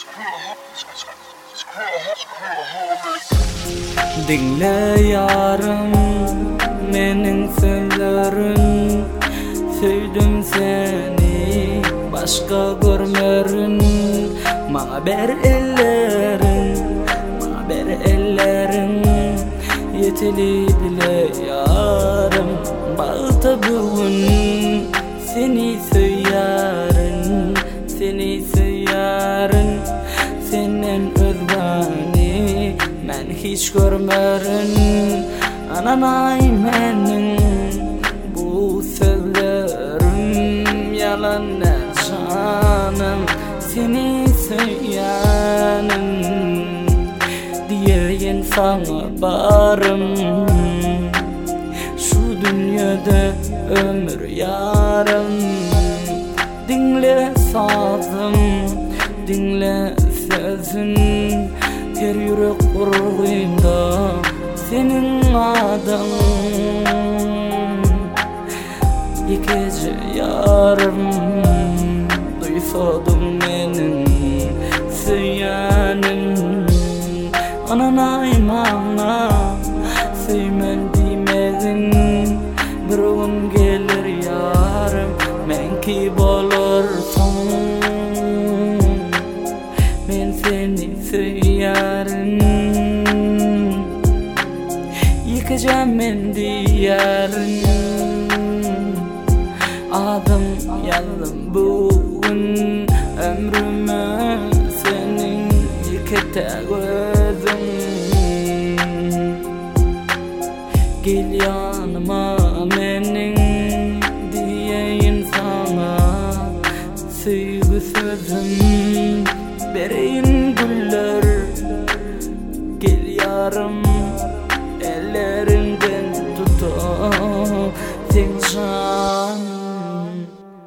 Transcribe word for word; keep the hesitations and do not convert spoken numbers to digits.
Dinle yarım menin sözlerin, söydüm seni başka görmerin. Bana ber ellerin, bana ber ellerin, yeteli bile yarım. Bağta bugün seni söylerin, seni söylerin. Senin özbani men hiç görmerin. Ananay menin bu sözlerim yalan canım. Seni söyleyenim diyen sana barım. Şu dünyada ömür yarım. Dinle sazım, dinle sözün. Her yürek kurğunda senin adın. Yekece yarım duysadım menin söyleyenim. Ananay mana söymen demedin. Bir gün gelir yarım men ki bolursun. Men seni söylerim, yıkacağım men diyerim. Adım yazdım bugün ömrümü senin yıkata gözüm. Gel yanıma menin diyeyim sana sevgi sözüm. Bereyin güller gel yarım, ellerinden tutup sen can.